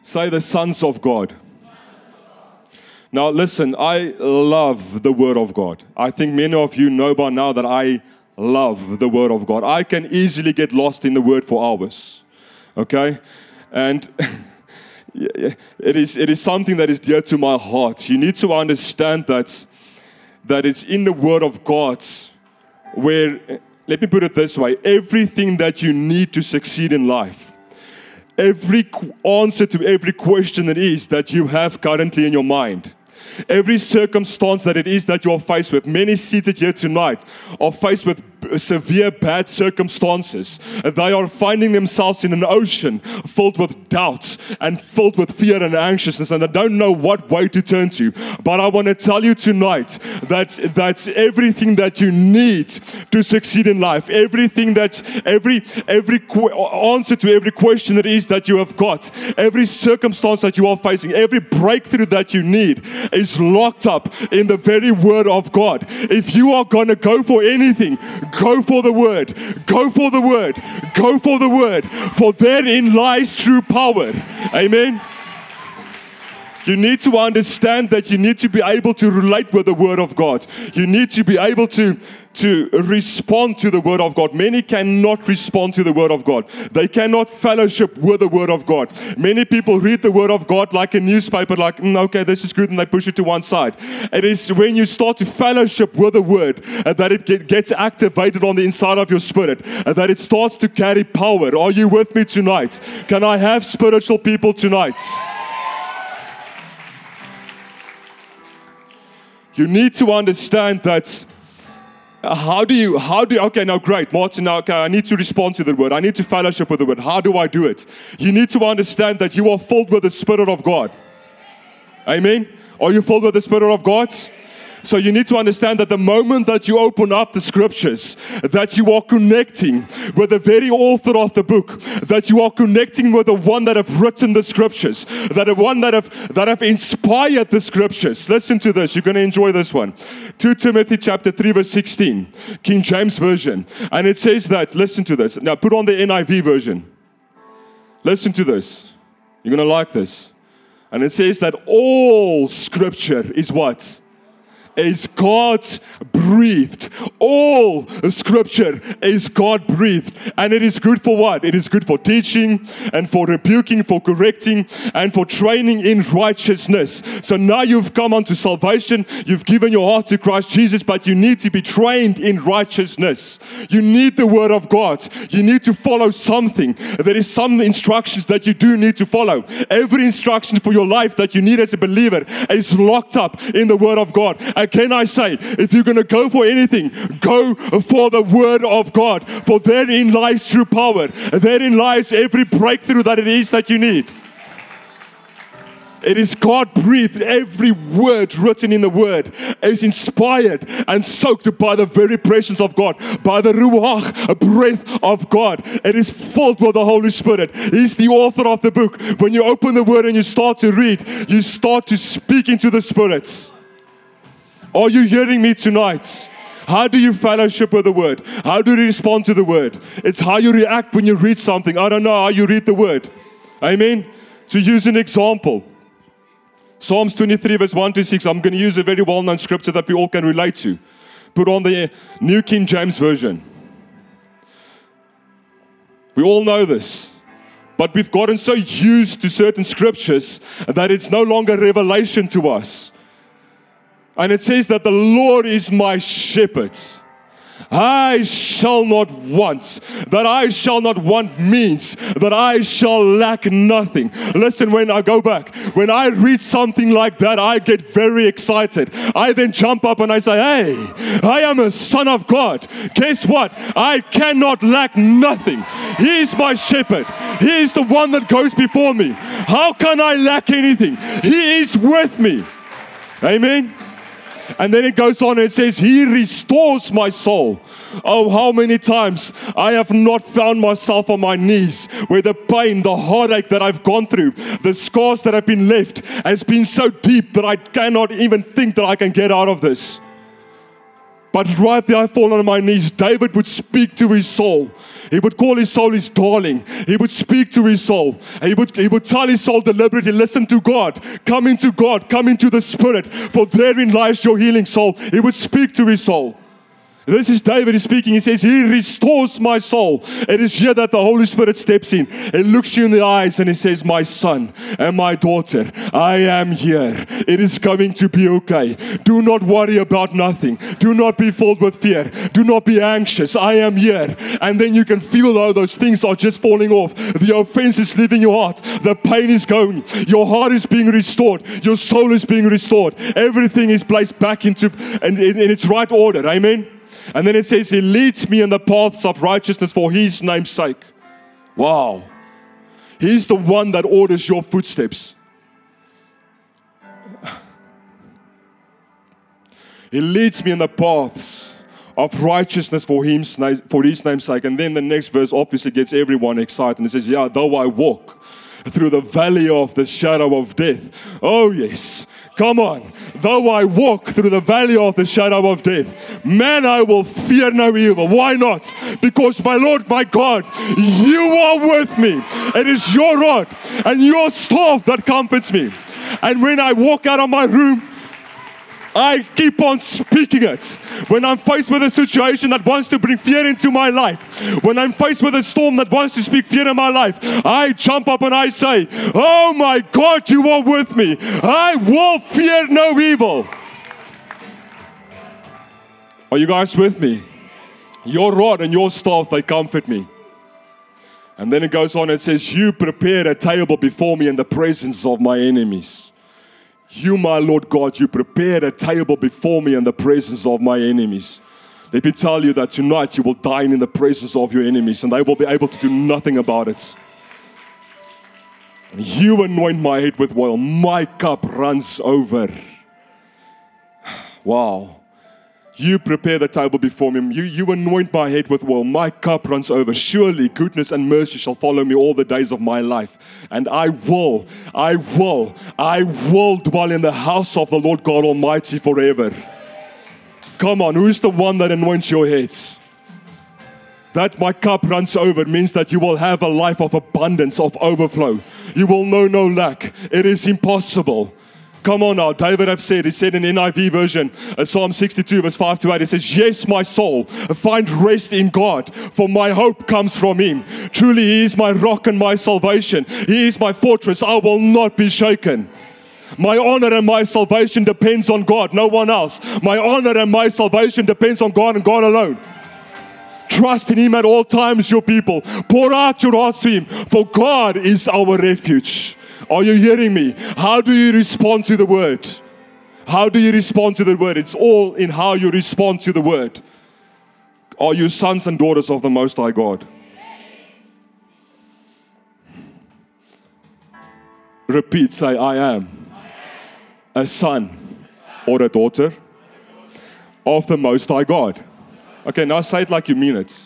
Say the sons of God. Now listen, I love the Word of God. I think many of you know by now that I love the Word of God. I can easily get lost in the Word for hours. Okay? And it is something that is dear to my heart. You need to understand that it's in the Word of God where, let me put it this way, everything that you need to succeed in life, every answer to every question it is that you have currently in your mind, every circumstance that it is that you are faced with. Many seated here tonight are faced with severe bad circumstances. They are finding themselves in an ocean filled with doubt and filled with fear and anxiousness, and they don't know what way to turn to. But I want to tell you tonight that everything that you need to succeed in life, every answer to every question that is that you have got, every circumstance that you are facing, every breakthrough that you need is locked up in the very Word of God. If you are going to go for anything, go for the Word. Go for the Word. Go for the Word. For therein lies true power. Amen. You need to understand that you need to be able to relate with the Word of God. You need to be able to respond to the Word of God. Many cannot respond to the Word of God. They cannot fellowship with the Word of God. Many people read the Word of God like a newspaper, like, okay, this is good, and they push it to one side. It is when you start to fellowship with the Word that it gets activated on the inside of your spirit, that it starts to carry power. Are you with me tonight? Can I have spiritual people tonight? You need to understand that okay, now great, Martin, now okay, I need to respond to the Word. I need to fellowship with the Word. How do I do it? You need to understand that you are filled with the Spirit of God. Amen? Are you filled with the Spirit of God? So you need to understand that the moment that you open up the Scriptures, that you are connecting with the very author of the book, that you are connecting with the one that have written the Scriptures, that the one that have inspired the Scriptures. Listen to this. You're going to enjoy this one. 2 Timothy chapter 3 verse 16, King James Version. And it says that, listen to this. Now put on the NIV version. Listen to this. You're going to like this. And it says that all Scripture is what? Is God breathed. All Scripture is God breathed. And it is good for what? It is good for teaching and for rebuking, for correcting, and for training in righteousness. So now you've come unto salvation. You've given your heart to Christ Jesus, but you need to be trained in righteousness. You need the Word of God. You need to follow something. There is some instructions that you do need to follow. Every instruction for your life that you need as a believer is locked up in the Word of God. And can I say, if you're going to go for anything, go for the Word of God. For therein lies true power. Therein lies every breakthrough that it is that you need. It is God-breathed. Every word written in the Word is inspired and soaked by the very presence of God, by the Ruach breath of God. It is filled with the Holy Spirit. He's the author of the book. When you open the Word and you start to read, you start to speak into the Spirit. Are you hearing me tonight? How do you fellowship with the Word? How do you respond to the Word? It's how you react when you read something. I don't know how you read the Word. Amen? To use an example, Psalms 23 verse 1 to 6, I'm going to use a very well-known scripture that we all can relate to. Put on the New King James Version. We all know this. But we've gotten so used to certain scriptures that it's no longer revelation to us. And it says that the Lord is my shepherd. I shall not want. That I shall not want means that I shall lack nothing. Listen, when I go back, when I read something like that, I get very excited. I then jump up and I say, hey, I am a son of God. Guess what? I cannot lack nothing. He is my shepherd. He is the one that goes before me. How can I lack anything? He is with me. Amen. And then it goes on and it says, He restores my soul. Oh, how many times I have not found myself on my knees where the pain, the heartache that I've gone through, the scars that have been left has been so deep that I cannot even think that I can get out of this. But right there I fall on my knees. David would speak to his soul. He would call his soul his darling. He would speak to his soul. He would tell his soul deliberately, listen to God. Come into God. Come into the Spirit. For therein lies your healing soul. He would speak to his soul. This is David is speaking. He says, He restores my soul. It is here that the Holy Spirit steps in. He looks you in the eyes and He says, my son and my daughter, I am here. It is going to be okay. Do not worry about nothing. Do not be filled with fear. Do not be anxious. I am here. And then you can feel how those things are just falling off. The offense is leaving your heart. The pain is going. Your heart is being restored. Your soul is being restored. Everything is placed back in its right order. Amen. And then it says, He leads me in the paths of righteousness for His name's sake. Wow. He's the one that orders your footsteps. He leads me in the paths of righteousness for His name's sake. And then the next verse obviously gets everyone excited. And it says, yeah, though I walk through the valley of the shadow of death. Oh yes. Come on. Though I walk through the valley of the shadow of death, man, I will fear no evil. Why not? Because my Lord, my God, You are with me. It is Your rod and Your staff that comforts me. And when I walk out of my room, I keep on speaking it. When I'm faced with a situation that wants to bring fear into my life, when I'm faced with a storm that wants to speak fear in my life, I jump up and I say, oh my God, You are with me. I will fear no evil. Are you guys with me? Your rod and Your staff, they comfort me. And then it goes on and says, You prepare a table before me in the presence of my enemies. You, my Lord God, You prepared a table before me in the presence of my enemies. Let me tell you that tonight you will dine in the presence of your enemies and they will be able to do nothing about it. You anoint my head with oil. My cup runs over. Wow. You prepare the table before me. You anoint my head with oil. My cup runs over. Surely goodness and mercy shall follow me all the days of my life. And I will dwell in the house of the Lord God Almighty forever. Come on, who's the one that anoints your head? That my cup runs over means that you will have a life of abundance, of overflow. You will know no lack. It is impossible. Come on now, David he said in NIV version, Psalm 62 verse 5 to 8, it says, yes, my soul, find rest in God, for my hope comes from Him. Truly He is my rock and my salvation. He is my fortress, I will not be shaken. My honor and my salvation depends on God, no one else. My honor and my salvation depends on God and God alone. Trust in Him at all times, your people. Pour out your hearts to Him, for God is our refuge. Are you hearing me? How do you respond to the Word? How do you respond to the Word? It's all in how you respond to the Word. Are you sons and daughters of the Most High God? Repeat, say, I am a son or a daughter of the Most High God. Okay, now say it like you mean it.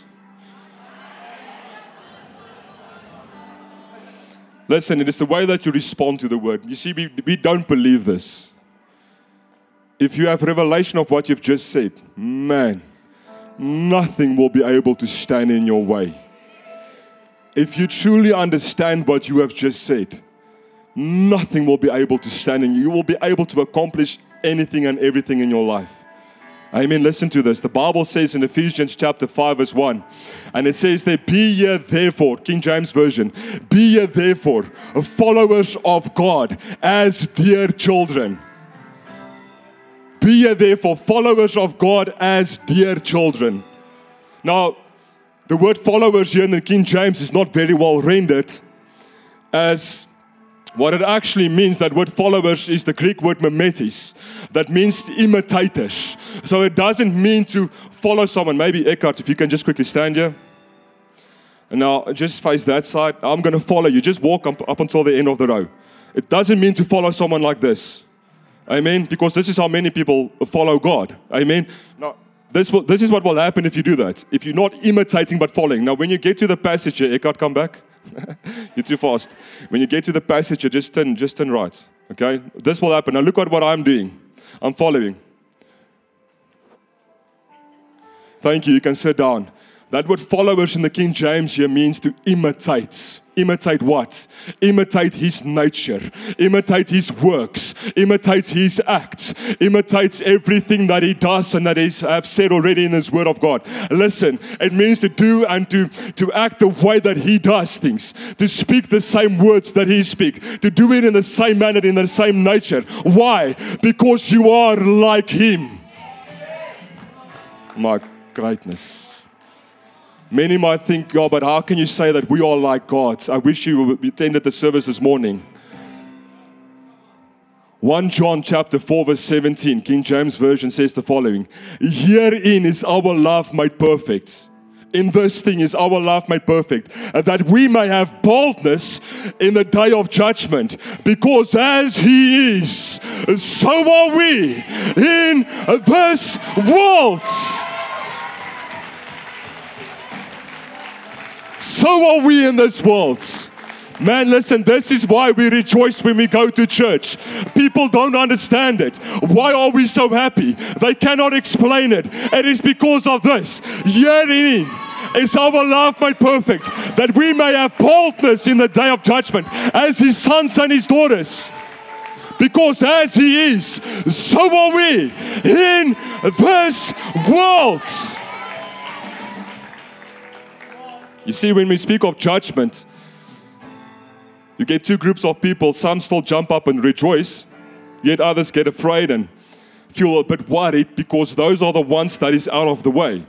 Listen, it is the way that you respond to the Word. You see, we don't believe this. If you have revelation of what you've just said, man, nothing will be able to stand in your way. If you truly understand what you have just said, nothing will be able to stand in you. You will be able to accomplish anything and everything in your life. Amen. Listen to this. The Bible says in Ephesians chapter 5 verse 1, and it says there, be ye therefore, King James Version, be ye therefore followers of God as dear children. Be ye therefore followers of God as dear children. Now, the word followers here in the King James is not very well rendered as what it actually means. That word followers is the Greek word mimetes, that means imitators. So it doesn't mean to follow someone. Maybe Eckhart, if you can just quickly stand here. And now just face that side. I'm going to follow you. Just walk up until the end of the row. It doesn't mean to follow someone like this. Amen. Because this is how many people follow God. Amen. Now, this is what will happen if you do that. If you're not imitating but following. Now, when you get to the passage here, Eckhart, come back. You're too fast. When you get to the passage, you just turn right. Okay? This will happen. Now look at what I'm doing. I'm following. Thank you. You can sit down. That word followers in the King James here means to imitate. Imitate what? Imitate his nature. Imitate his works. Imitate his acts. Imitate everything that he does and that he have said already in his word of God. Listen, it means to do and to act the way that he does things. To speak the same words that he speaks. To do it in the same manner, in the same nature. Why? Because you are like him. My greatness. Many might think, God, but how can you say that we are like God? I wish you attended the service this morning. 1 John chapter 4 verse 17, King James Version says the following. Herein is our love made perfect. In this thing is our love made perfect, that we may have boldness in the day of judgment. Because as he is, so are we in this world. So are we in this world. Man, listen, this is why we rejoice when we go to church. People don't understand it. Why are we so happy? They cannot explain it. It is because of this. Herein is our love made perfect, that we may have boldness in the day of judgment as his sons and his daughters. Because as he is, so are we in this world. You see, when we speak of judgment, you get two groups of people. Some still jump up and rejoice, yet others get afraid and feel a bit worried because those are the ones that is out of the way.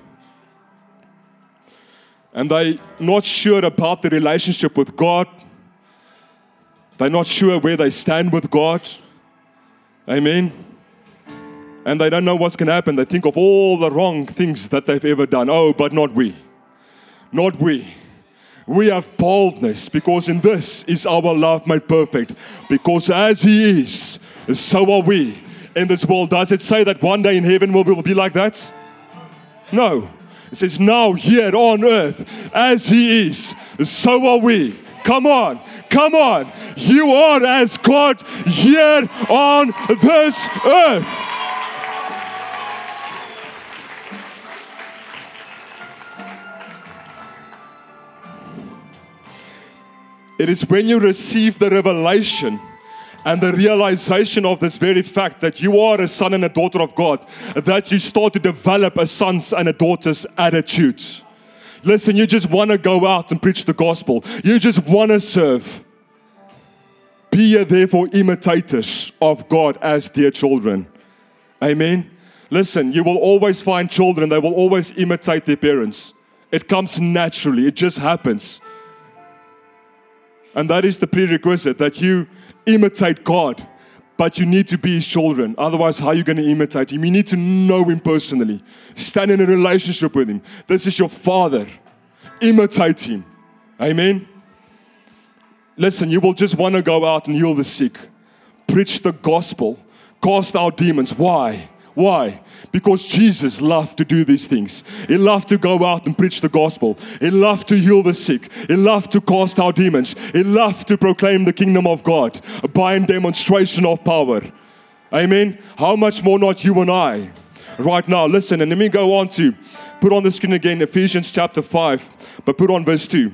And they're not sure about the relationship with God. They're not sure where they stand with God. Amen. And they don't know what's going to happen. They think of all the wrong things that they've ever done. Oh, but not we. Not we. We have boldness because in this is our love made perfect. Because as he is, so are we in this world. Does it say that one day in heaven we'll be like that? No. It says now here on earth, as he is, so are we. Come on. Come on. You are as God here on this earth. It is when you receive the revelation and the realization of this very fact that you are a son and a daughter of God, that you start to develop a son's and a daughter's attitude. Listen, you just want to go out and preach the gospel. You just want to serve. Be ye therefore imitators of God as dear children. Amen. Listen, you will always find children, they will always imitate their parents. It comes naturally, it just happens. And that is the prerequisite, that you imitate God, but you need to be his children. Otherwise, how are you going to imitate him? You need to know him personally. Stand in a relationship with him. This is your father. Imitate him. Amen? Listen, you will just want to go out and heal the sick. Preach the gospel. Cast out demons. Why? Why? Because Jesus loved to do these things. He loved to go out and preach the gospel. He loved to heal the sick. He loved to cast out demons. He loved to proclaim the kingdom of God by a demonstration of power. Amen? How much more not you and I? Right now, listen, and let me go on to put on the screen again Ephesians chapter 5, but put on verse 2.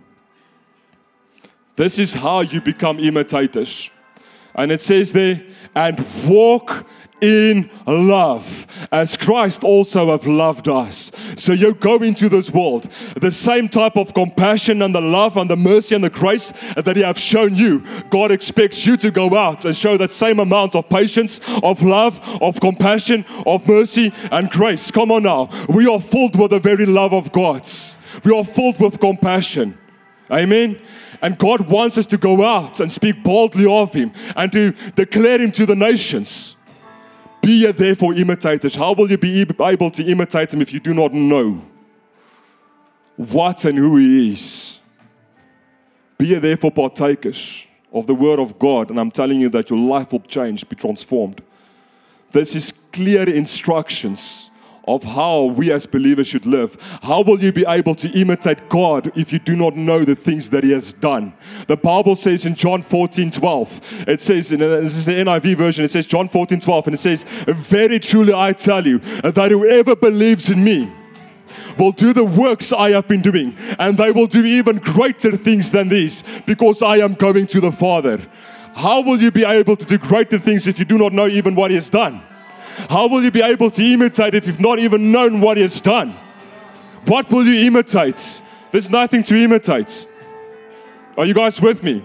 This is how you become imitators. And it says there, and walk in love, as Christ also have loved us. So you go into this world, the same type of compassion and the love and the mercy and the grace that he have shown you. God expects you to go out and show that same amount of patience, of love, of compassion, of mercy and grace. Come on now. We are filled with the very love of God. We are filled with compassion. Amen. And God wants us to go out and speak boldly of him and to declare him to the nations. Be ye therefore imitators. How will you be able to imitate him if you do not know what and who he is? Be ye therefore partakers of the word of God. And I'm telling you that your life will change, be transformed. This is clear instructions of how we as believers should live. How will you be able to imitate God if you do not know the things that he has done? The Bible says in John 14:12, it says, this is the NIV version, it says John 14:12, and it says, very truly I tell you, that whoever believes in me, will do the works I have been doing, and they will do even greater things than these, because I am going to the Father. How will you be able to do greater things if you do not know even what He has done? How will you be able to imitate if you've not even known what He has done? What will you imitate? There's nothing to imitate. Are you guys with me?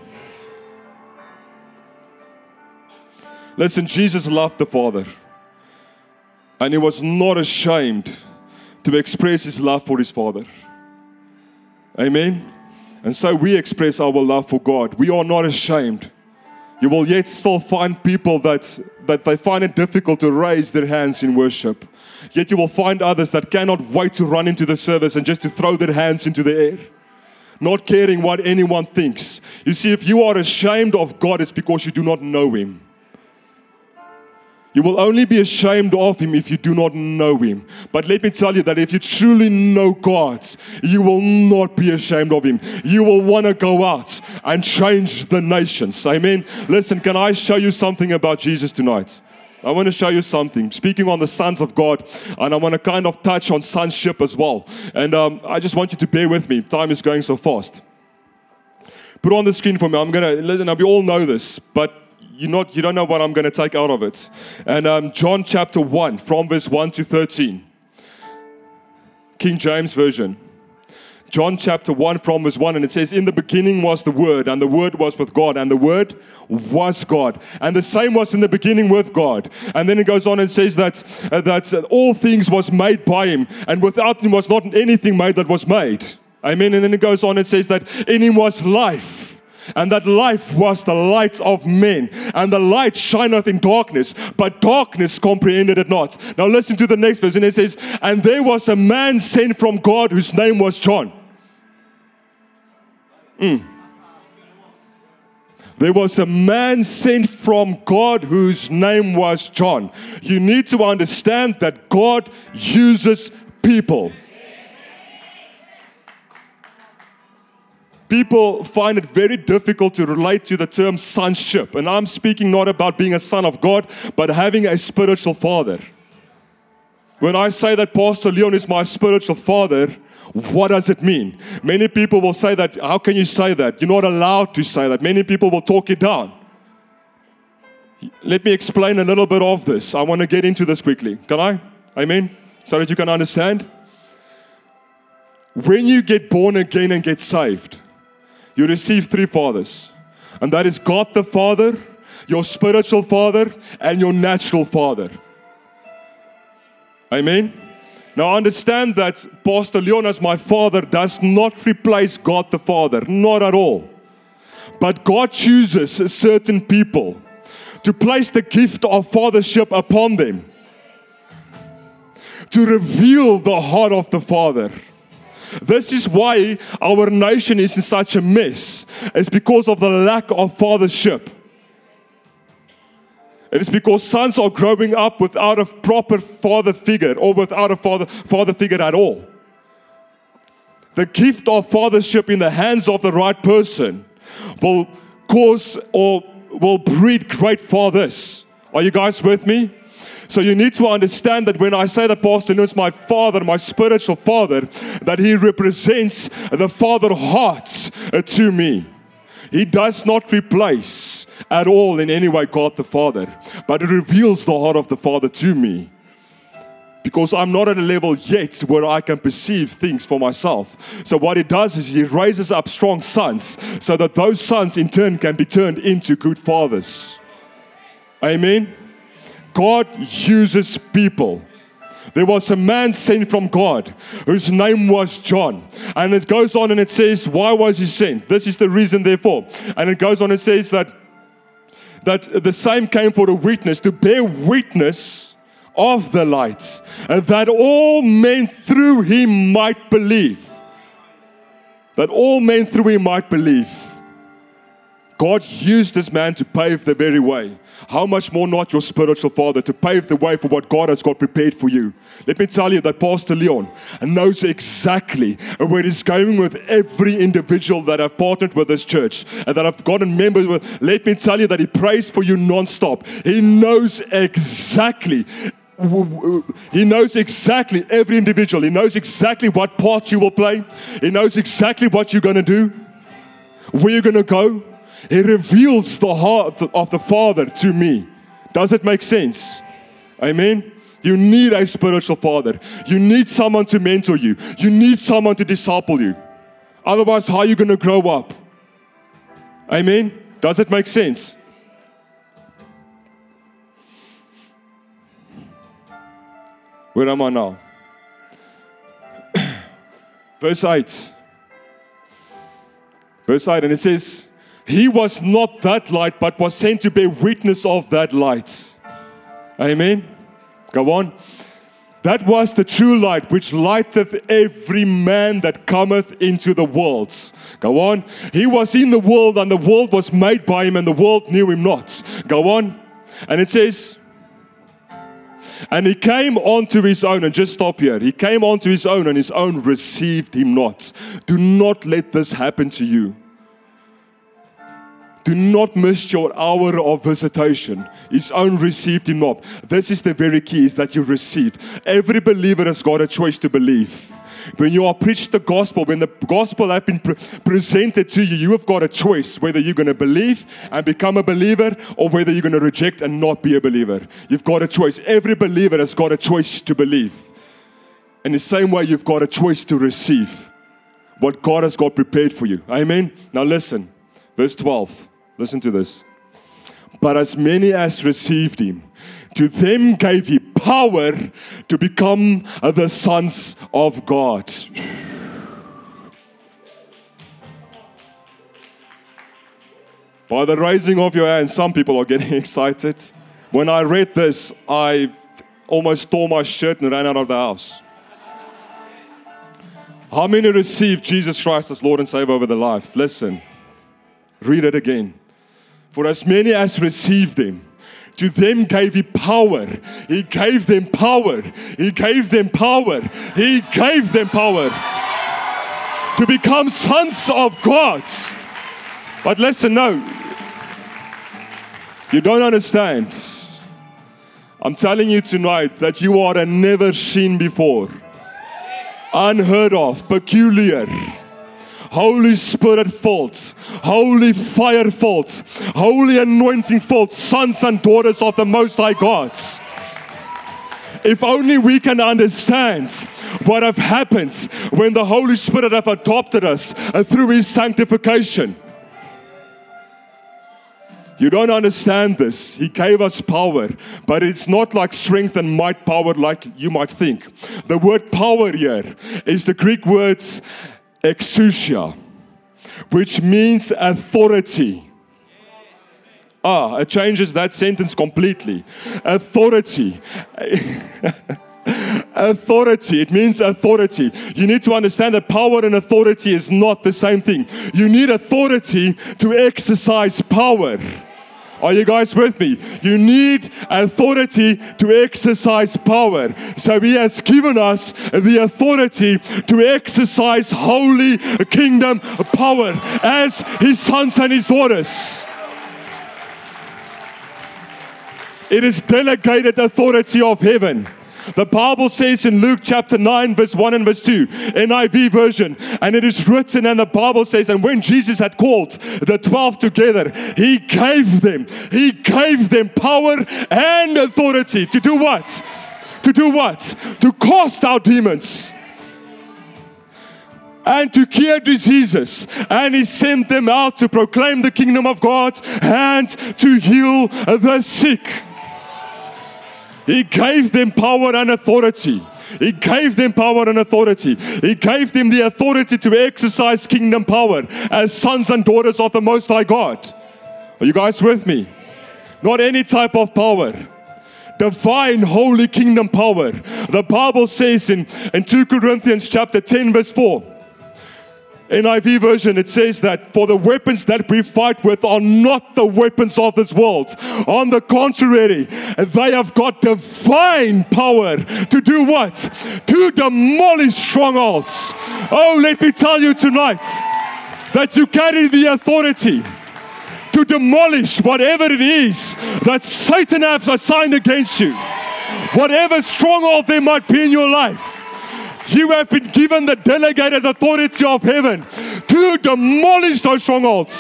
Listen, Jesus loved the Father, and He was not ashamed to express His love for His Father. Amen? And so we express our love for God. We are not ashamed. You will yet still find people that they find it difficult to raise their hands in worship. Yet you will find others that cannot wait to run into the service and just to throw their hands into the air, not caring what anyone thinks. You see, if you are ashamed of God, it's because you do not know Him. You will only be ashamed of Him if you do not know Him. But let me tell you that if you truly know God, you will not be ashamed of Him. You will want to go out and change the nations. Amen. Listen, can I show you something about Jesus tonight? I want to show you something. Speaking on the sons of God, and I want to kind of touch on sonship as well. And I just want you to bear with me. Time is going so fast. Put on the screen for me. I'm going to, listen, we all know this, but you don't know what I'm going to take out of it. And John chapter 1, from verse 1 to 13. King James Version. John chapter 1, from verse 1, and it says, "In the beginning was the Word, and the Word was with God, and the Word was God. And the same was in the beginning with God." And then it goes on and says that all things was made by Him, and without Him was not anything made that was made. Amen. And then it goes on and says that in Him was life, and that life was the light of men. And the light shineth in darkness, but darkness comprehended it not. Now listen to the next verse, and it says, "And there was a man sent from God whose name was John." There was a man sent from God whose name was John. You need to understand that God uses people. People find it very difficult to relate to the term sonship. And I'm speaking not about being a son of God, but having a spiritual father. When I say that Pastor Leon is my spiritual father, what does it mean? Many people will say that. How can you say that? You're not allowed to say that. Many people will talk you down. Let me explain a little bit of this. I want to get into this quickly. Can I? Amen? So that you can understand. When you get born again and get saved, you receive three fathers. And that is God the Father, your spiritual father, and your natural father. Amen? Now understand that Pastor Leon as my father does not replace God the Father. Not at all. But God chooses certain people to place the gift of fathership upon them, to reveal the heart of the Father. This is why our nation is in such a mess. It's because of the lack of fathership. It is because sons are growing up without a proper father figure, or without a father figure at all. The gift of fathership in the hands of the right person will cause or will breed great fathers. Are you guys with me? So you need to understand that when I say that Pastor Leon is my father, my spiritual father, that he represents the father heart to me. He does not replace at all in any way God the Father, but it reveals the heart of the Father to me. Because I'm not at a level yet where I can perceive things for myself. So what He does is He raises up strong sons, so that those sons in turn can be turned into good fathers. Amen? God uses people. There was a man sent from God whose name was John. And it goes on and it says, why was he sent? This is the reason therefore. And it goes on and says that the same came for a witness, to bear witness of the light, and that all men through Him might believe. That all men through Him might believe. God used this man to pave the very way. How much more not your spiritual father to pave the way for what God has got prepared for you? Let me tell you that Pastor Leon knows exactly where He's going with every individual that I've partnered with this church and that I've gotten members with. Let me tell you that He prays for you non-stop. He knows exactly He knows exactly every individual. He knows exactly what part you will play. He knows exactly what you're going to do, where you're going to go. He reveals the heart of the Father to me. Does it make sense? Amen? You need a spiritual father. You need someone to mentor you. You need someone to disciple you. Otherwise, how are you going to grow up? Amen? Does it make sense? Where am I now? Verse 8. Verse 8, and it says, He was not that light, but was sent to bear witness of that light. Amen? Go on. That was the true light, which lighteth every man that cometh into the world. Go on. He was in the world, and the world was made by Him, and the world knew Him not. Go on. And it says, and He came unto His own, and just stop here. He came unto His own, and His own received Him not. Do not let this happen to you. Do not miss your hour of visitation. His own received Him not. This is the very key, is that you receive. Every believer has got a choice to believe. When you are preached the gospel, when the gospel has been presented to you, you have got a choice whether you're going to believe and become a believer, or whether you're going to reject and not be a believer. You've got a choice. Every believer has got a choice to believe. In the same way, you've got a choice to receive what God has got prepared for you. Amen? Now listen, verse 12. Listen to this. But as many as received Him, to them gave He power to become the sons of God. By the raising of your hands, some people are getting excited. When I read this, I almost tore my shirt and ran out of the house. How many received Jesus Christ as Lord and Savior over their life? Listen, read it again. For as many as received Him, to them gave He power. He gave them power. He gave them power. He gave them power to become sons of God. But listen, no. You don't understand. I'm telling you tonight that you are a never seen before, unheard of, peculiar, Holy Spirit filled, Holy fire filled, Holy anointing filled sons and daughters of the Most High God. If only we can understand what have happened when the Holy Spirit have adopted us through His sanctification. You don't understand this. He gave us power, but it's not like strength and might power like you might think. The word power here is the Greek word exousia, which means authority. It changes that sentence completely. Authority. Authority. It means authority. You need to understand that power and authority is not the same thing. You need authority to exercise power. Are you guys with me? You need authority to exercise power. So He has given us the authority to exercise holy kingdom power as His sons and His daughters. It is delegated authority of heaven. The Bible says in Luke chapter 9, verse 1 and verse 2, NIV version, and it is written, and the Bible says, and when Jesus had called the 12 together, He gave them power and authority to do what? To do what? To cast out demons and to cure diseases. And He sent them out to proclaim the kingdom of God and to heal the sick. He gave them power and authority. He gave them power and authority. He gave them the authority to exercise kingdom power as sons and daughters of the Most High God. Are you guys with me? Not any type of power. Divine, holy kingdom power. The Bible says in 2 Corinthians chapter 10, verse 4, NIV version, it says that for the weapons that we fight with are not the weapons of this world. On the contrary, they have got divine power to do what? To demolish strongholds. Oh, let me tell you tonight that you carry the authority to demolish whatever it is that Satan has assigned against you. Whatever stronghold there might be in your life, you have been given the delegated authority of heaven to demolish those strongholds.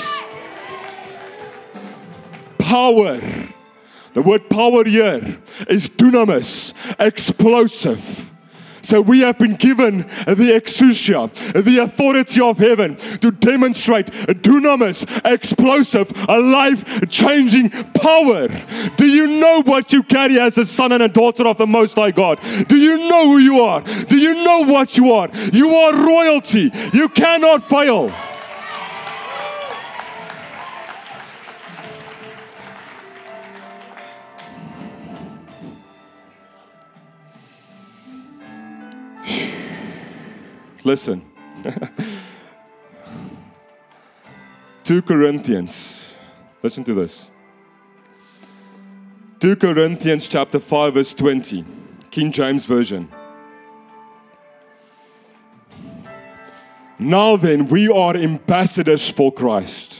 Power. The word power here is dunamis, explosive. So we have been given the exousia, the authority of heaven, to demonstrate dunamis, explosive, a life-changing power. Do you know what you carry as a son and a daughter of the Most High God? Do you know who you are? Do you know what you are? You are royalty. You cannot fail. Listen. 2 Corinthians. Listen to this. 2 Corinthians chapter 5 verse 20. King James Version. Now then, we are ambassadors for Christ.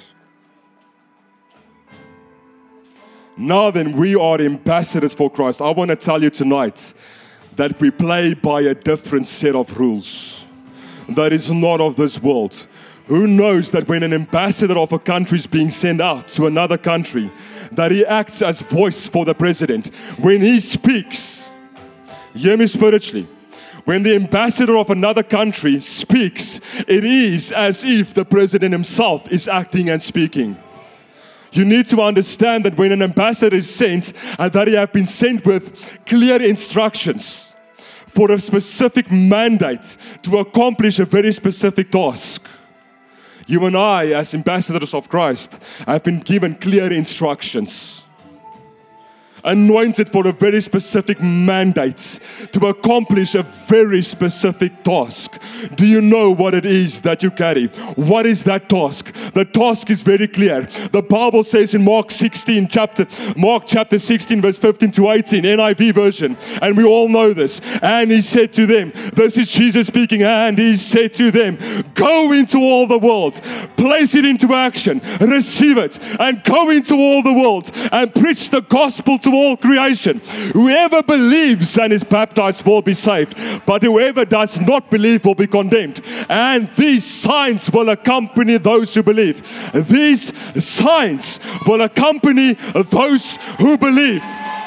Now then, we are ambassadors for Christ. I want to tell you tonight that we play by a different set of rules that is not of this world. Who knows that when an ambassador of a country is being sent out to another country, that he acts as voice for the president. When he speaks, hear me spiritually, when the ambassador of another country speaks, it is as if the president himself is acting and speaking. You need to understand that when an ambassador is sent, that he has been sent with clear instructions for a specific mandate to accomplish a very specific task. You and I, as ambassadors of Christ, have been given clear instructions, anointed for a very specific mandate to accomplish a very specific task. Do you know what it is that you carry? What is that task? The task is very clear. The Bible says in Mark chapter 16 verse 15 to 18, NIV version, and we all know this. And he said to them, this is Jesus speaking, and he said to them, go into all the world, place it into action, receive it, and go into all the world and preach the gospel to all creation. Whoever believes and is baptized will be saved, but whoever does not believe will be condemned. And these signs will accompany those who believe. These signs will accompany those who believe.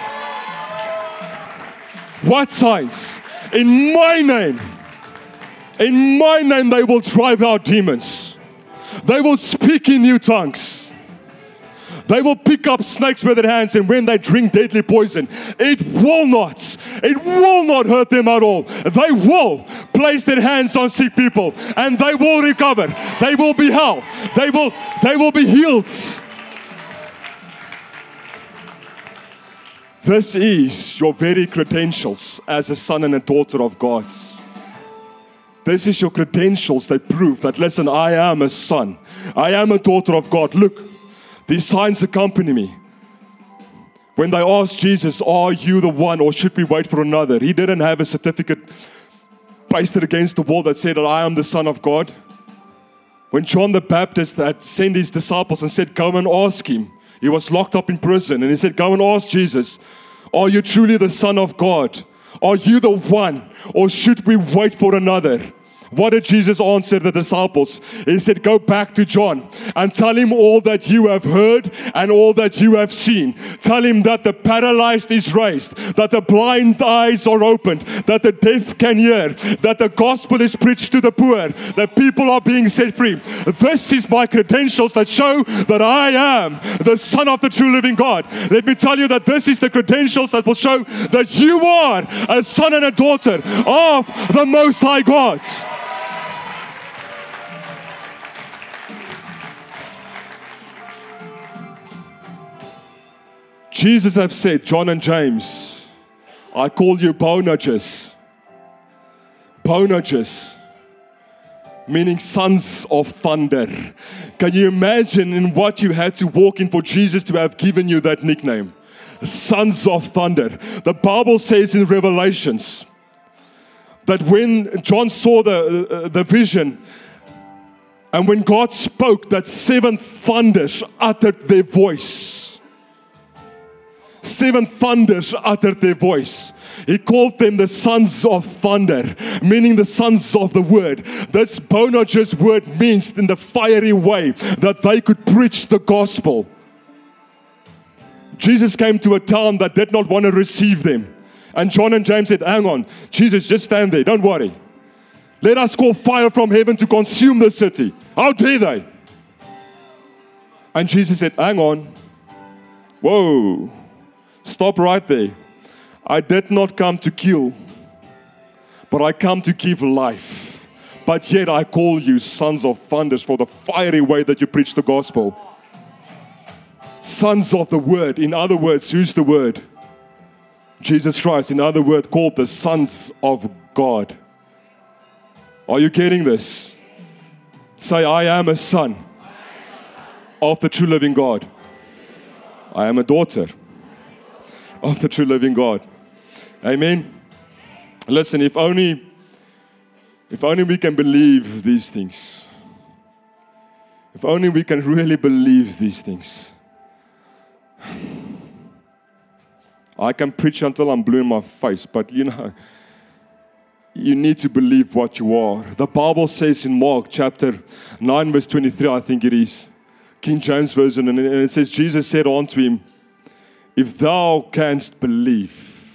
What signs? In my name they will drive out demons. They will speak in new tongues. They will pick up snakes with their hands, and when they drink deadly poison, it will not hurt them at all. They will place their hands on sick people, and they will recover. They will be healed. They will be healed. This is your very credentials as a son and a daughter of God. This is your credentials that prove that, listen, I am a son. I am a daughter of God. Look, these signs accompany me. When they asked Jesus, are you the one or should we wait for another? He didn't have a certificate pasted against the wall that said that I am the Son of God. When John the Baptist had sent his disciples and said, go and ask him. He was locked up in prison and he said, go and ask Jesus, are you truly the Son of God? Are you the one or should we wait for another? What did Jesus answer the disciples? He said, go back to John and tell him all that you have heard and all that you have seen. Tell him that the paralyzed is raised, that the blind eyes are opened, that the deaf can hear, that the gospel is preached to the poor, that people are being set free. This is my credentials that show that I am the Son of the true living God. Let me tell you that this is the credentials that will show that you are a son and a daughter of the Most High God. Jesus have said, John and James, I call you Boanerges. Boanerges, meaning sons of thunder. Can you imagine in what you had to walk in for Jesus to have given you that nickname? Sons of thunder. The Bible says in Revelations that when John saw the vision, and when God spoke, that 7 thunders uttered their voice. 7 thunders uttered their voice. He called them the sons of thunder, meaning the sons of the word. This Boanerges word means in the fiery way that they could preach the gospel. Jesus came to a town that did not want to receive them. And John and James said, hang on, Jesus, just stand there, don't worry. Let us call fire from heaven to consume the city. How dare they? And Jesus said, hang on. Whoa, stop right there. I did not come to kill, but I come to give life. But yet I call you sons of thunders for the fiery way that you preach the gospel. Sons of the word. In other words, who's the word? Jesus Christ. In other words, called the sons of God. Are you getting this? Say, I am a son of the true living God. I am a daughter of the true living God. Amen. Listen, if only we can believe these things. If only we can really believe these things. I can preach until I'm blue in my face, but you need to believe what you are. The Bible says in Mark chapter 9 verse 23, I think it is, King James Version, and it says, Jesus said unto him, if thou canst believe,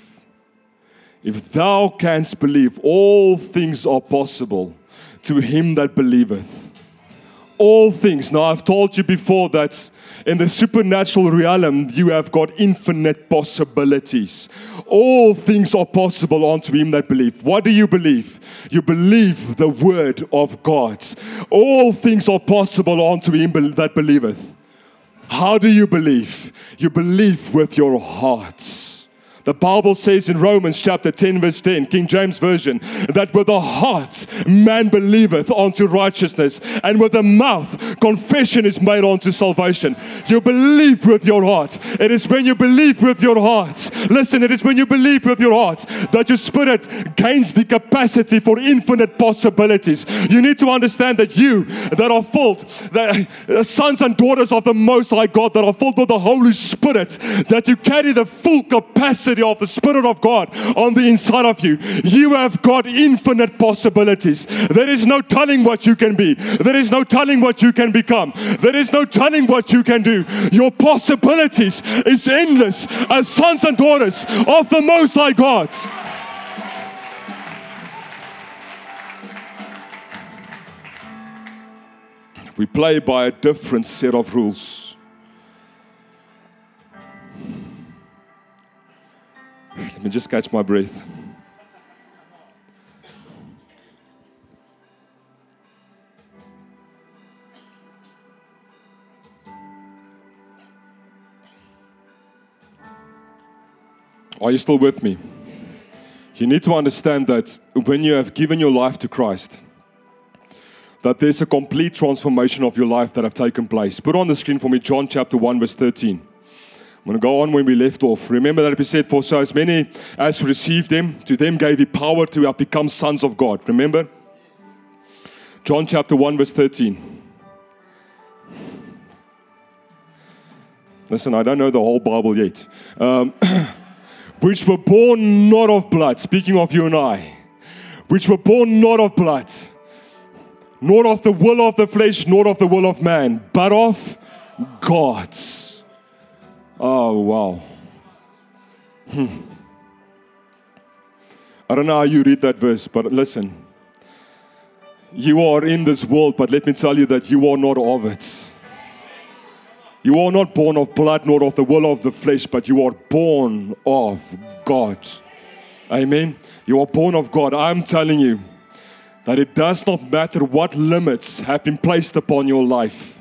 all things are possible to him that believeth. All things. Now, I've told you before that in the supernatural realm, you have got infinite possibilities. All things are possible unto him that believe. What do you believe? You believe the word of God. All things are possible unto him that believeth. How do you believe? You believe with your heart. The Bible says in Romans chapter 10 verse 10, King James Version, that with the heart man believeth unto righteousness, and with the mouth confession is made unto salvation. You believe with your heart. It is when you believe with your heart. Listen, it is when you believe with your heart that your spirit gains the capacity for infinite possibilities. You need to understand that you that are filled, that sons and daughters of the Most High God that are filled with the Holy Spirit, that you carry the full capacity of the Spirit of God on the inside of you. You have got infinite possibilities. There is no telling what you can be. There is no telling what you can become. There is no telling what you can do. Your possibilities is endless as sons and daughters of the Most High God. We play by a different set of rules. Let me just catch my breath. Are you still with me? You need to understand that when you have given your life to Christ, that there's a complete transformation of your life that have taken place. Put on the screen for me John chapter 1 verse 13. I'm going to go on when we left off. Remember that we said, for so as many as received him, to them gave he power to have become sons of God. Remember? John chapter 1 verse 13. Listen, I don't know the whole Bible yet. Which were born not of blood, speaking of you and I, which were born not of blood, nor of the will of the flesh, nor of the will of man, but of God. Oh, wow. I don't know how you read that verse, but listen. You are in this world, but let me tell you that you are not of it. You are not born of blood, nor of the will of the flesh, but you are born of God. Amen. You are born of God. I'm telling you that it does not matter what limits have been placed upon your life.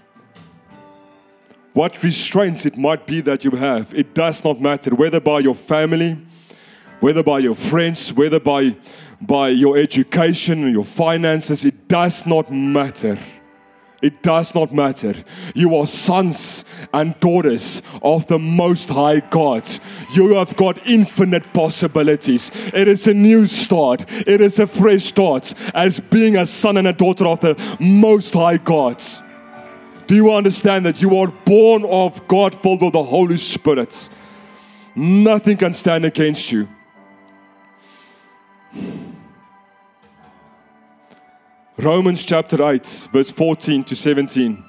What restraints it might be that you have, it does not matter, whether by your family, whether by your friends, whether by your education or your finances, it does not matter. It does not matter. You are sons and daughters of the Most High God. You have got infinite possibilities. It is a new start. It is a fresh start as being a son and a daughter of the Most High God. Do you understand that you are born of God, filled with the Holy Spirit? Nothing can stand against you. Romans chapter 8, verse 14 to 17.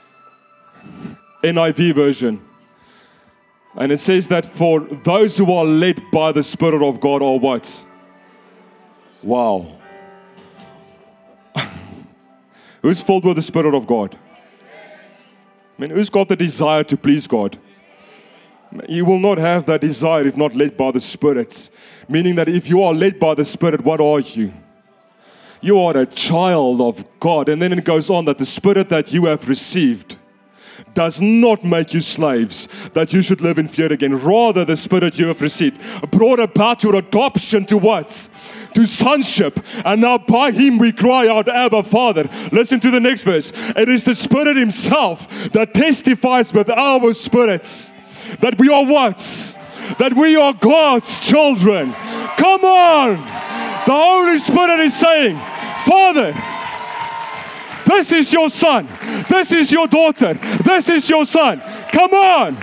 NIV version. And it says that for those who are led by the Spirit of God are what? Wow. Who's filled with the Spirit of God? I mean, who's got the desire to please God? You will not have that desire if not led by the Spirit. Meaning that if you are led by the Spirit, what are you? You are a child of God. And then it goes on that the Spirit that you have received does not make you slaves, that you should live in fear again. Rather, the Spirit you have received brought about your adoption to what? To sonship. And now by Him we cry out, Abba, Father. Listen to the next verse. It is the Spirit Himself that testifies with our spirits that we are what? That we are God's children. Come on! The Holy Spirit is saying, Father, this is your son. This is your daughter. This is your son. Come on!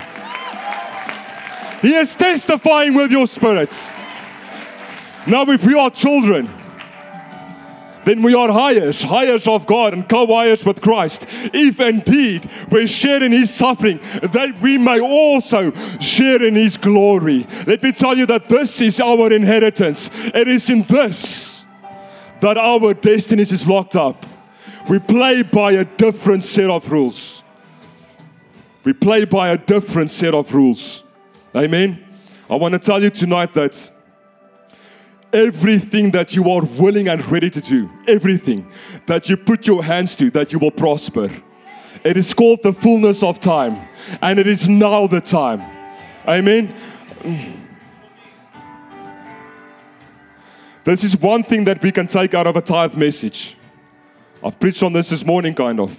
He is testifying with your spirits. Now if we are children, then we are heirs of God and co-heirs with Christ. If indeed we share in His suffering, that we may also share in His glory. Let me tell you that this is our inheritance. It is in this that our destinies is locked up. We play by a different set of rules. We play by a different set of rules. Amen? I want to tell you tonight that everything that you are willing and ready to do, everything that you put your hands to, that you will prosper. It is called the fullness of time, and it is now the time. Amen. This is one thing that we can take out of a tithe message. I've preached on this morning, kind of.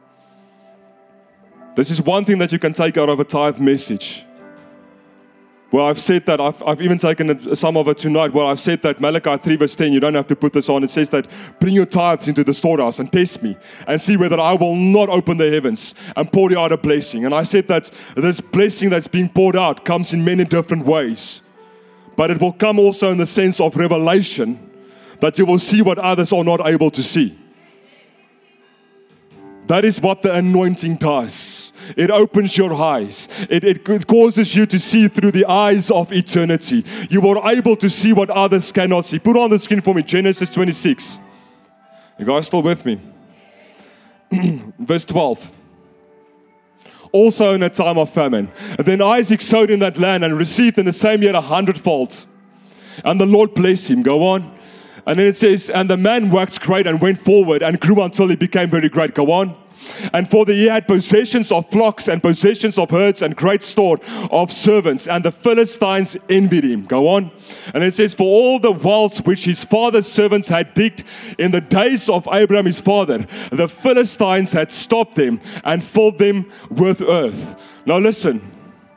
This is one thing that you can take out of a tithe message. Well, I've said that, I've even taken some of it tonight, where I've said that Malachi 3 verse 10, you don't have to put this on. It says that, bring your tithes into the storehouse and test me and see whether I will not open the heavens and pour you out a blessing. And I said that this blessing that's being poured out comes in many different ways. But it will come also in the sense of revelation, that you will see what others are not able to see. That is what the anointing does. It opens your eyes. It causes you to see through the eyes of eternity. You are able to see what others cannot see. Put on the screen for me, Genesis 26. You guys still with me? Verse 12. Also in a time of famine. Then Isaac sowed in that land and received in the same year 100-fold. And the Lord blessed him. Go on. And then it says, and the man waxed great and went forward and grew until he became very great. Go on. And for he had possessions of flocks and possessions of herds and great store of servants. And the Philistines envied him. Go on. And it says, for all the wells which his father's servants had digged in the days of Abraham his father, the Philistines had stopped them and filled them with earth. Now listen.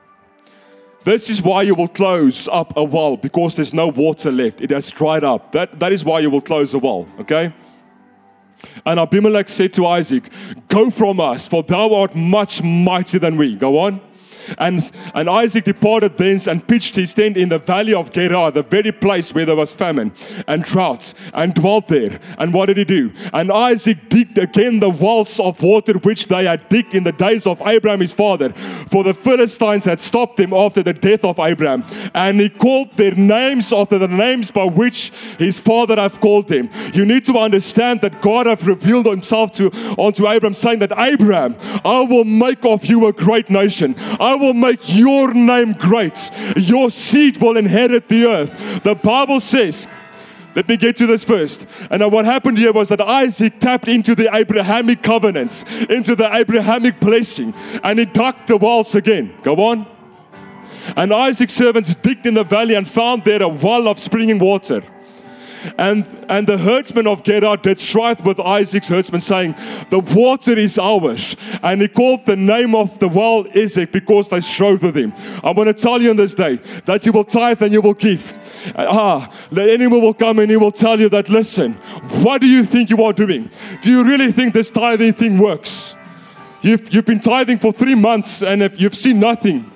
This is why you will close up a well, because there's no water left. It has dried up. That is why you will close a well. Okay? And Abimelech said to Isaac, go from us, for thou art much mightier than we. Go on. And Isaac departed thence and pitched his tent in the valley of Gerar, the very place where there was famine and drought, and dwelt there. And what did he do? And Isaac digged again the wells of water which they had digged in the days of Abraham his father, for the Philistines had stopped them after the death of Abraham. And he called their names after the names by which his father had called them. You need to understand that God hath revealed himself unto Abraham, saying that, Abraham, I will make of you a great nation. I will make your name great. Your seed will inherit the earth. The Bible says, let me get to this first. And what happened here was that Isaac tapped into the Abrahamic covenant, into the Abrahamic blessing, and he dug the wells again. Go on. And Isaac's servants digged in the valley and found there a well of springing water. And the herdsmen of Gerar did strive with Isaac's herdsmen, saying, the water is ours. And he called the name of the well Esek, because they strove with him. I want to tell you on this day that you will tithe and you will give. The enemy will come and he will tell you that, listen, what do you think you are doing? Do you really think this tithing thing works? You've been tithing for 3 months and if you've seen nothing.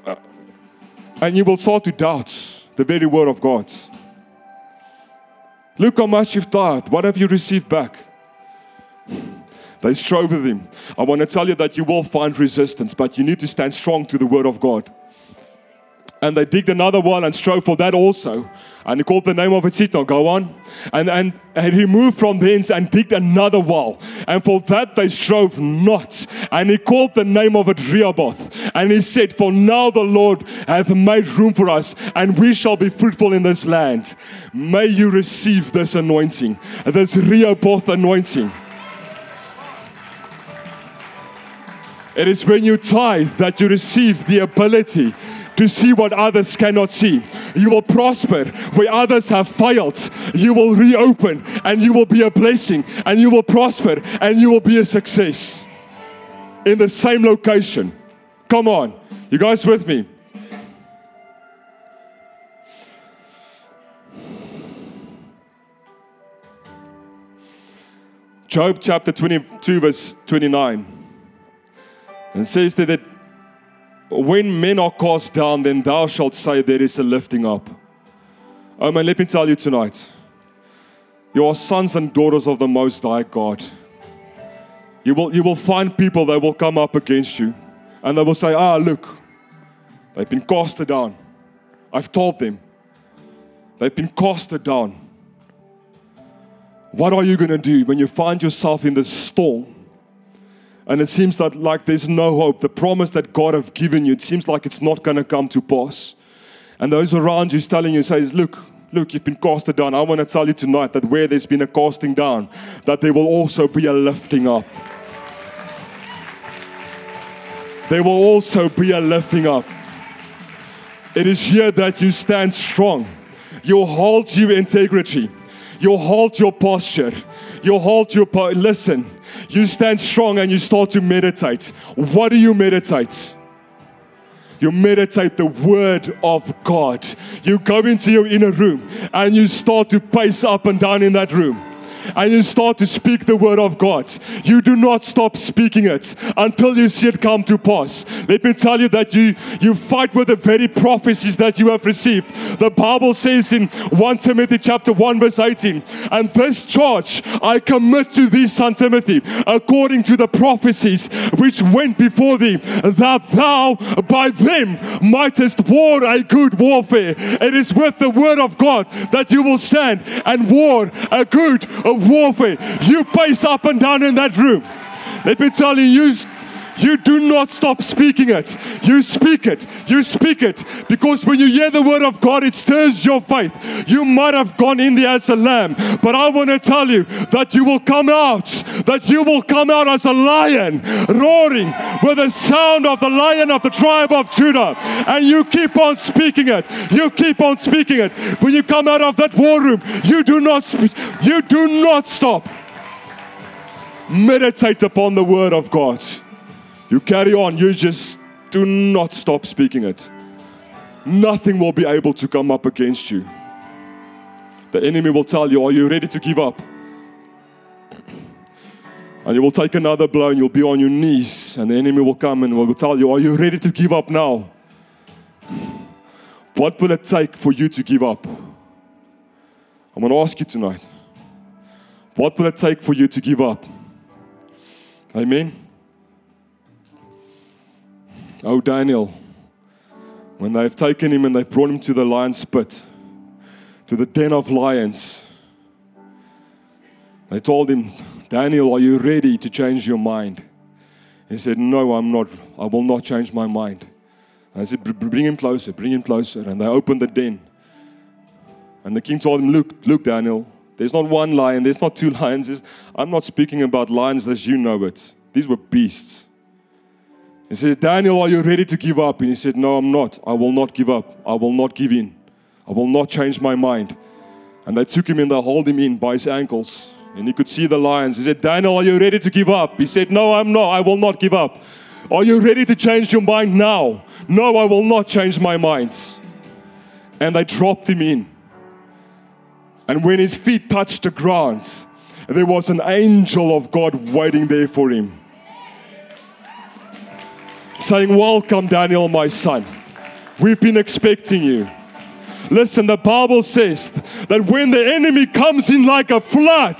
And you will start to doubt the very word of God. Look how much you've tithed. What have you received back? They strove with him. I want to tell you that you will find resistance, but you need to stand strong to the word of God. And they digged another well and strove for that also. And he called the name of it Sitna. Go on. And he moved from thence and digged another well. And for that they strove not. And he called the name of it Rehoboth. And he said, for now the Lord hath made room for us, and we shall be fruitful in this land. May you receive this anointing, this Rehoboth anointing. It is when you tithe that you receive the ability to see what others cannot see. You will prosper where others have failed. You will reopen and you will be a blessing, and you will prosper and you will be a success in the same location. Come on. You guys with me? Job chapter 22 verse 29. And it says that when men are cast down, then thou shalt say there is a lifting up. Oh man, let me tell you tonight. You are sons and daughters of the Most High God. You will find people that will come up against you. And they will say, look, they've been casted down. I've told them. They've been casted down. What are you going to do when you find yourself in this storm? And it seems that like there's no hope. The promise that God have given you, it seems like it's not going to come to pass. And those around you is telling you, says, look, you've been casted down. I want to tell you tonight that where there's been a casting down, that there will also be a lifting up. There will also be a lifting up. It is here that you stand strong. You hold your integrity. You hold your posture. You hold your listen. You stand strong and you start to meditate. What do you meditate? You meditate the word of God. You go into your inner room and you start to pace up and down in that room. And you start to speak the word of God. You do not stop speaking it until you see it come to pass. Let me tell you that you fight with the very prophecies that you have received. The Bible says in 1 Timothy chapter 1 verse 18, and this charge I commit to thee, son Timothy, according to the prophecies which went before thee, that thou by them mightest war a good warfare. It is with the word of God that you will stand and war a good warfare. You pace up and down in that room. Let me tell you, you do not stop speaking it. You speak it. You speak it. Because when you hear the word of God, it stirs your faith. You might have gone in there as a lamb, but I want to tell you that you will come out. That you will come out as a lion, roaring with the sound of the lion of the tribe of Judah. And you keep on speaking it. You keep on speaking it. When you come out of that war room, you do not stop. Meditate upon the word of God. You carry on. You just do not stop speaking it. Nothing will be able to come up against you. The enemy will tell you, are you ready to give up? And you will take another blow and you'll be on your knees. And the enemy will come and will tell you, are you ready to give up now? What will it take for you to give up? I'm going to ask you tonight. What will it take for you to give up? Amen. Oh, Daniel, when they've taken him and they've brought him to the lion's pit, to the den of lions, they told him, Daniel, are you ready to change your mind? He said, no, I'm not. I will not change my mind. And I said, bring him closer, bring him closer. And they opened the den. And the king told him, look, Daniel, there's not one lion, there's not two lions. I'm not speaking about lions as you know it. These were beasts. He says, Daniel, are you ready to give up? And he said, no, I'm not. I will not give up. I will not give in. I will not change my mind. And they took him and they hauled him in by his ankles. And he could see the lions. He said, Daniel, are you ready to give up? He said, no, I'm not. I will not give up. Are you ready to change your mind now? No, I will not change my mind. And they dropped him in. And when his feet touched the ground, there was an angel of God waiting there for him, saying, welcome, Daniel, my son. We've been expecting you. Listen, the Bible says that when the enemy comes in like a flood,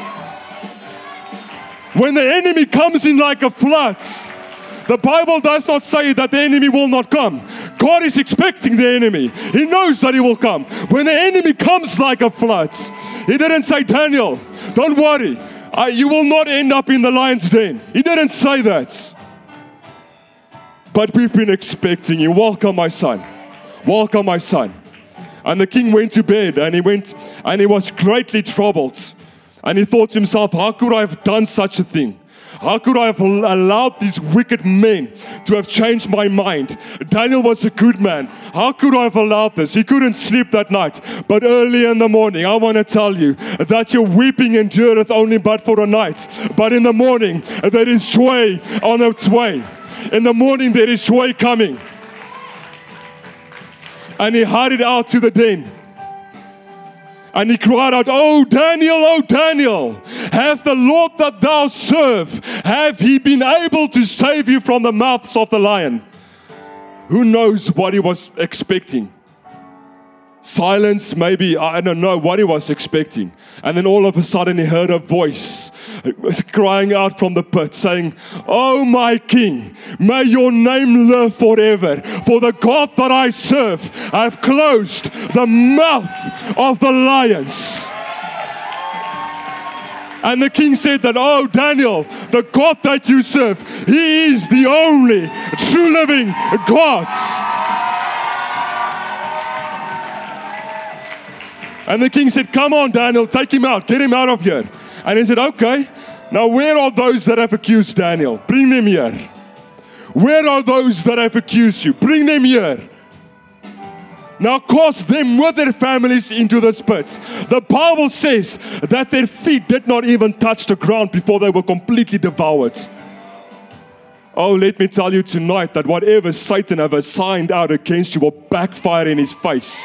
the Bible does not say that the enemy will not come. God is expecting the enemy. He knows that he will come. When the enemy comes like a flood, he didn't say, Daniel, don't worry, you will not end up in the lion's den. He didn't say that. But we've been expecting you. Welcome, my son. Welcome, my son. And the king went to bed, and he was greatly troubled. And he thought to himself, how could I have done such a thing? How could I have allowed these wicked men to have changed my mind? Daniel was a good man. How could I have allowed this? He couldn't sleep that night. But early in the morning, I want to tell you that your weeping endureth only but for a night. But in the morning, there is joy on its way. In the morning, there is joy coming. And he hurried out to the den. And he cried out, oh Daniel, have the Lord that thou serve, have he been able to save you from the mouths of the lion? Who knows what he was expecting? Silence, maybe, I don't know what he was expecting. And then all of a sudden he heard a voice crying out from the pit saying, oh my king, may your name live forever. For the God that I serve, I've closed the mouth of the lions. And the king said that, oh Daniel, the God that you serve, he is the only true living God. And the king said, come on, Daniel, take him out. Get him out of here. And he said, okay. Now, where are those that have accused Daniel? Bring them here. Where are those that have accused you? Bring them here. Now, cast them with their families into this pit. The Bible says that their feet did not even touch the ground before they were completely devoured. Oh, let me tell you tonight that whatever Satan have assigned out against you will backfire in his face.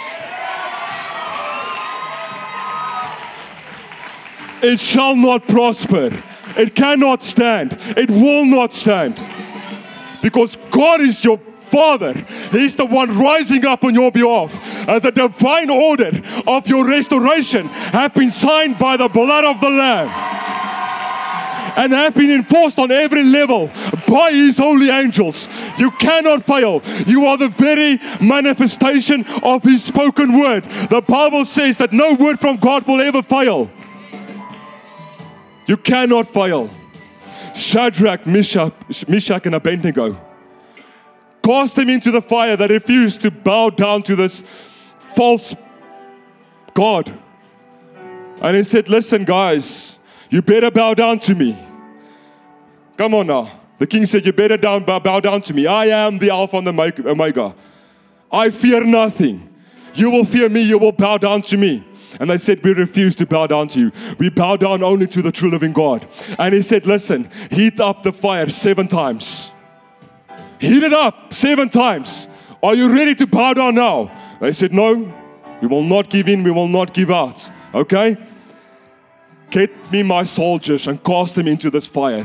It shall not prosper. It cannot stand. It will not stand. Because God is your Father. He's the one rising up on your behalf. The divine order of your restoration have been signed by the blood of the Lamb. And have been enforced on every level by His holy angels. You cannot fail. You are the very manifestation of His spoken word. The Bible says that no word from God will ever fail. You cannot fail. Shadrach, Meshach, and Abednego cast them into the fire. They refused to bow down to this false god. And he said, listen guys, you better bow down to me. Come on now. The king said, you better bow down to me. I am the Alpha and the Omega. I fear nothing. You will fear me. You will bow down to me. And they said, we refuse to bow down to you. We bow down only to the true living God. And he said, listen, heat up the fire 7 times. Heat it up 7 times. Are you ready to bow down now? They said, no, we will not give in. We will not give out. Okay? Get me my soldiers and cast them into this fire.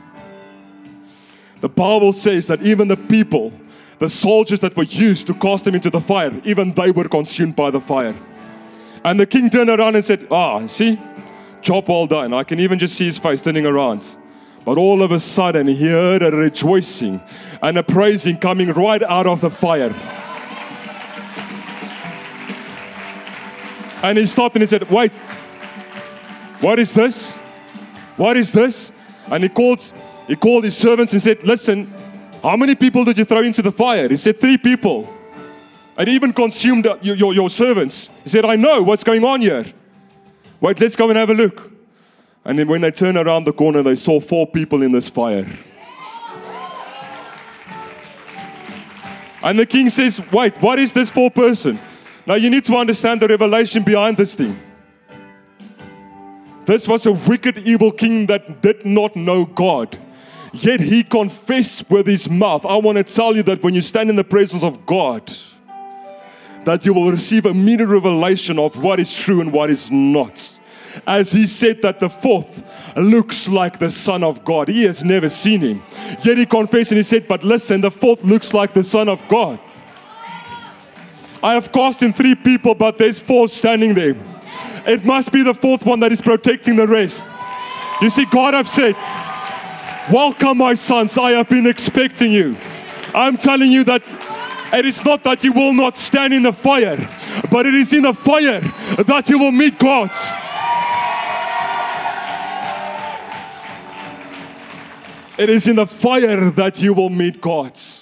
The Bible says that even the people, the soldiers that were used to cast them into the fire, even they were consumed by the fire. And the king turned around and said, see, job well done. I can even just see his face turning around. But all of a sudden, he heard a rejoicing and a praising coming right out of the fire. And he stopped and he said, wait, what is this? What is this? And he called his servants and said, listen, how many people did you throw into the fire? He said, 3 people. And even consumed your servants. He said, I know what's going on here. Wait, let's go and have a look. And then when they turned around the corner, they saw 4 people in this fire. And the king says, wait, what is this 4 person? Now you need to understand the revelation behind this thing. This was a wicked, evil king that did not know God. Yet he confessed with his mouth. I want to tell you that when you stand in the presence of God, that you will receive immediate revelation of what is true and what is not. As he said that the 4th looks like the Son of God. He has never seen him. Yet he confessed and he said, but listen, the 4th looks like the Son of God. I have cast in 3 people, but there's 4 standing there. it must be the fourth one that is protecting the rest. You see, God have said, welcome my sons, I have been expecting you. I'm telling you that it is not that you will not stand in the fire, but it is in the fire that you will meet God. It is in the fire that you will meet God.